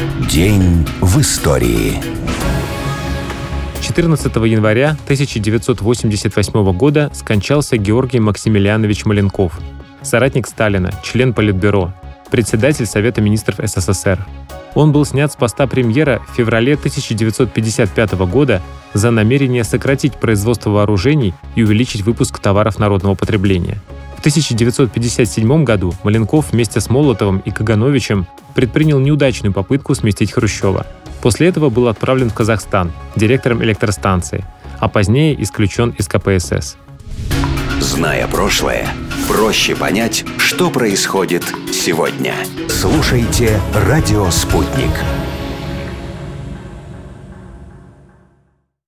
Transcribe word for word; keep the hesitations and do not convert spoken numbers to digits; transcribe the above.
День в истории. четырнадцатого января тысяча девятьсот восемьдесят восьмого года скончался Георгий Максимилианович Маленков, соратник Сталина, член Политбюро, председатель Совета министров СССР. Он был снят с поста премьера в феврале тысяча девятьсот пятьдесят пятого года за намерение сократить производство вооружений и увеличить выпуск товаров народного потребления. В тысяча девятьсот пятьдесят седьмом году Маленков вместе с Молотовым и Кагановичем предпринял неудачную попытку сместить Хрущева. После этого был отправлен в Казахстан директором электростанции, а позднее исключен из ка пэ эс эс. Зная прошлое, проще понять, что происходит сегодня. Слушайте «Радио Спутник».